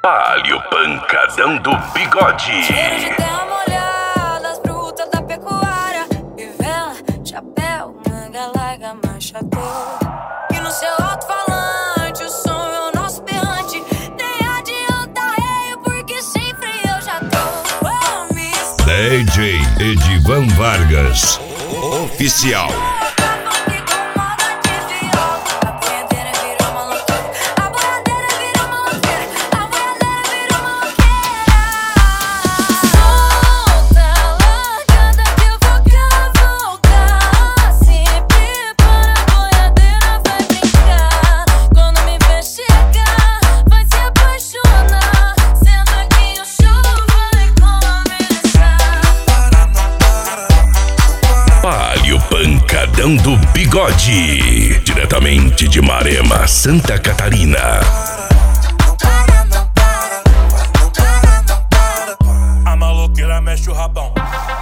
Palio Pancadão do Bigode. Cheiro de terra molhada, as brutas da pecuária. Fivela, chapéu, manga larga, marcha toa. E no seu alto-falante, o som é o nosso berrante. Nem adianta reio, porque sem freio eu já tô. DJ Edivan Vargas, oficial. Pancadão do Bigode, diretamente de Marema, Santa Catarina. A maloqueira mexe o rabão.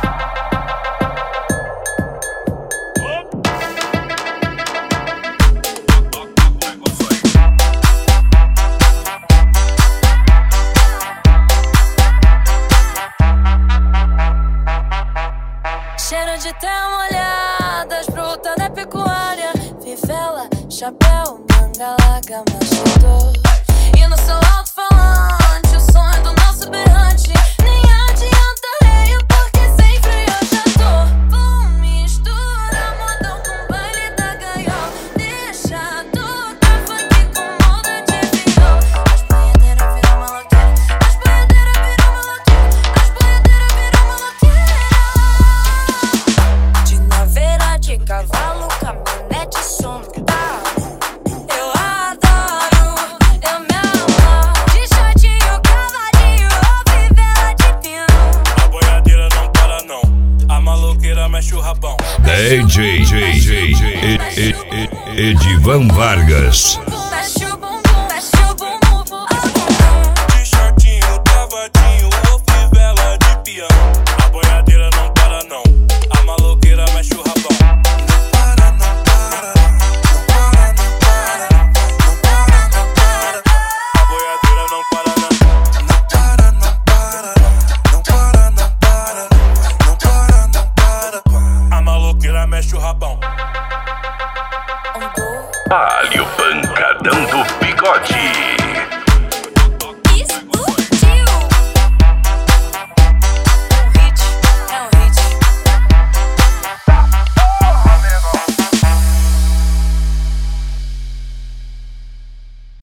Cheiro de terra molhada, as brutas da pecuária. Fivela, chapéu, manga larga, machador. E no seu alto-falante, o som é do nosso berrante. Nem adianta reio, porque sem freio eu já tô. Vou misturar modão com baile da gaiola. Deixa tocar funk com molda de viola. As banhadeiras viram maloqueira, as banhadeiras viram maloqueira, as banhadeiras viram maloqueira. De cavalo, caminhonete, som no carro. Eu adoro, eu me amo. De shortinho, cavalinho, ou fivela de pino. A boiadeira não para não, a maloqueira mexe o rabão. DJ Edivan Vargas.